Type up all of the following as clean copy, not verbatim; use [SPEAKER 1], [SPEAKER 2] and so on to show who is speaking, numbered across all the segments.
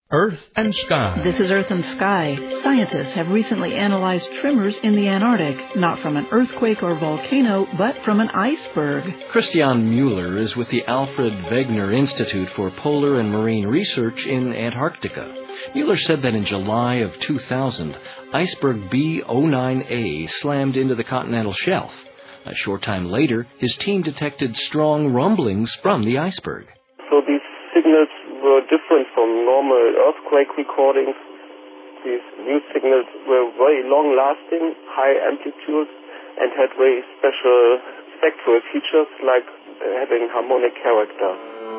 [SPEAKER 1] Earth and Sky.
[SPEAKER 2] This is Earth and Sky. Scientists have recently analyzed tremors in the Antarctic, not from an earthquake or volcano, but from an iceberg.
[SPEAKER 3] Christian Mueller is with the Alfred Wegener Institute for Polar and Marine Research in Antarctica. Mueller said that in July of 2000, iceberg B09A slammed into the continental shelf. A short time later, his team detected strong rumblings from the iceberg.
[SPEAKER 4] So these signals were different from normal earthquake recordings. These new signals were very long-lasting, high amplitudes, and had very special spectral features like having harmonic character.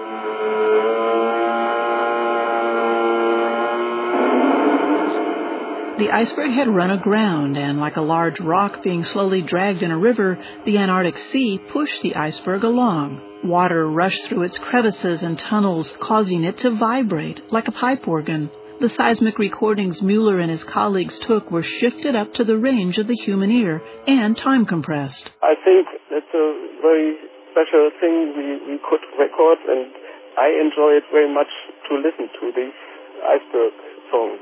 [SPEAKER 2] The iceberg had run aground, and like a large rock being slowly dragged in a river, the Antarctic Sea pushed the iceberg along. Water rushed through its crevices and tunnels, causing it to vibrate like a pipe organ. The seismic recordings Mueller and his colleagues took were shifted up to the range of the human ear and time compressed.
[SPEAKER 4] I think that's a very special thing we could record, and I enjoy it very much to listen to these iceberg songs.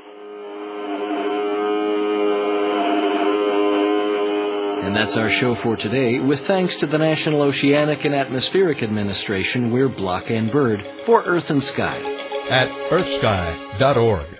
[SPEAKER 3] And that's our show for today. With thanks to the National Oceanic and Atmospheric Administration, we're Block and Bird for Earth and Sky
[SPEAKER 1] at earthsky.org.